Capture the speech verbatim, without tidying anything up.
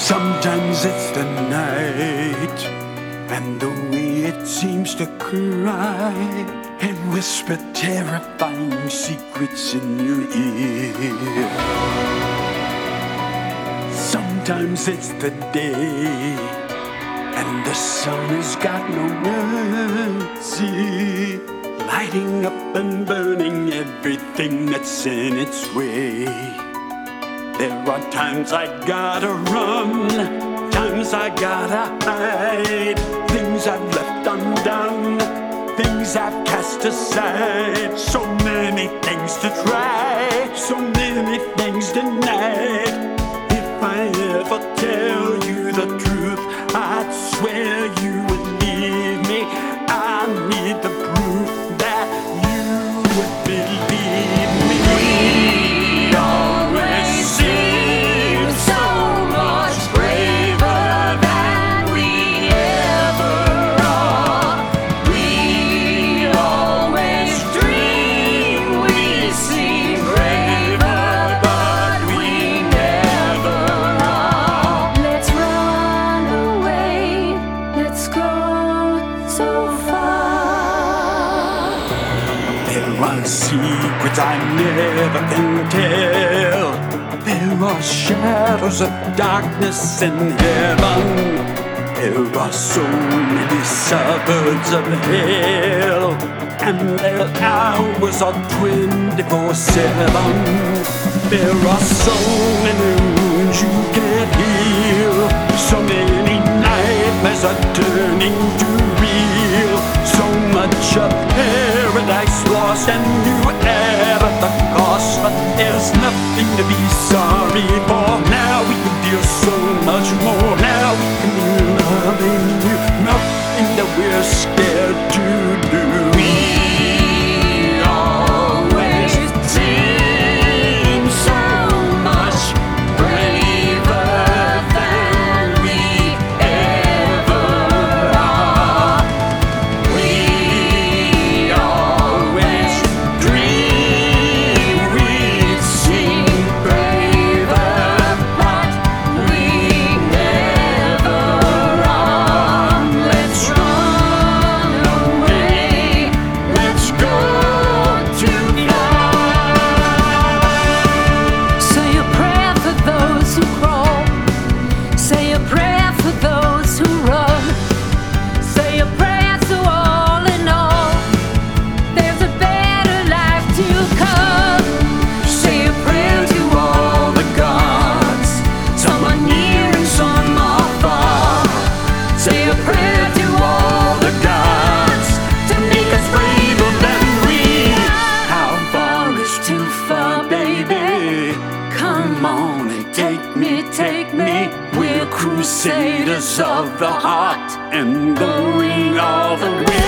Sometimes it's the night, and the way it seems to cry and whisper terrifying secrets in your ear. Sometimes it's the day, and the sun has got no mercy, lighting up and burning everything that's in its way. There are times I gotta run, times I gotta hide, things I've left undone, things I've cast aside. So many things to try, so many things denied. If I ever tell you the truth, I'd swear you would leave me. I need the proof that you would believe me. We always seem so much braver than we ever are. We always dream we seem braver, but we never are. Let's run away, let's go so far. There are secrets I never can tell. There are shadows of darkness in heaven. There are so many suburbs of hell, and their hours are twenty-four seven. There are so many wounds you can't heal, so many nightmares are turning to real. So much of paradise lost, and you add at the cost. But there's nothing to be sorry for. Now we can feel so much more. Now we can be loving you. Nothing that we're scared to do. We always seem so much braver than we ever are. We always dream we'd seem braver, but we never are. Let's run away, let's go too far. Say a prayer for those who crawl, say a prayer for those who run, say a prayer to all in all. There's a better life to come. Say a prayer to all the gods, some are near and some are far. Say a prayer to all the gods to make us braver than we are. How far is too far, baby? Come on and take me, take me. We're crusaders of the heart and going all the way.